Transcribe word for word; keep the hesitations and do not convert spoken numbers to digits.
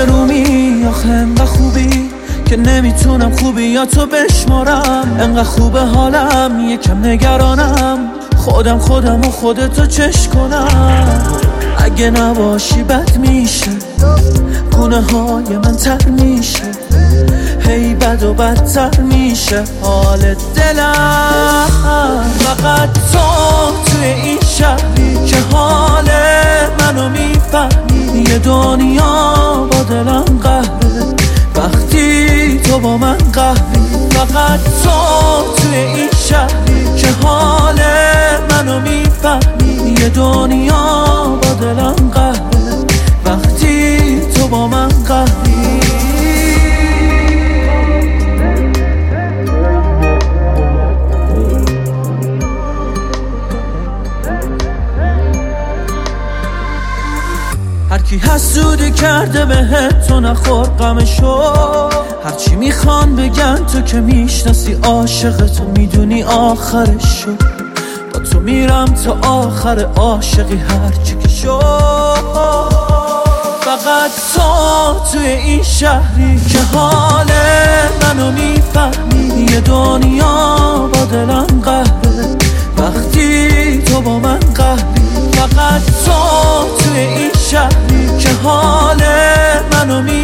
آرومی آخه انقدر خوبی که نمیتونم خوبیاتو بشمارم. انقدر خوبه حالم یکم نگرانم، خودم خودم و خودتو چش کنم. اگه نباشی بد میشه، گونه های من تر میشه، هی بد و بدتر میشه حال دلم. فقط تو توی این شهری که حال منو میفهمی. یه دنیا با دلم قهره وقتی تو با من قهری. فقط تو توی این شهری که حال منو میفهمی. یه دنیا با دلم قهره وقتی تو با من قهری. هرکی حسودی کرده بهت تو نخور غمشو. هرچی میخوان بگن تو که میشناسی عاشقتو میدونی آخرشو. با تو میرم تا آخر عاشقی هرچی که شو. فقط تو توی این شهری که حال منو میفهمی. یه دنیا با دلم قهره وقتی تو با من قهری. فقط تو توی این شهری که حال منو میفهمی.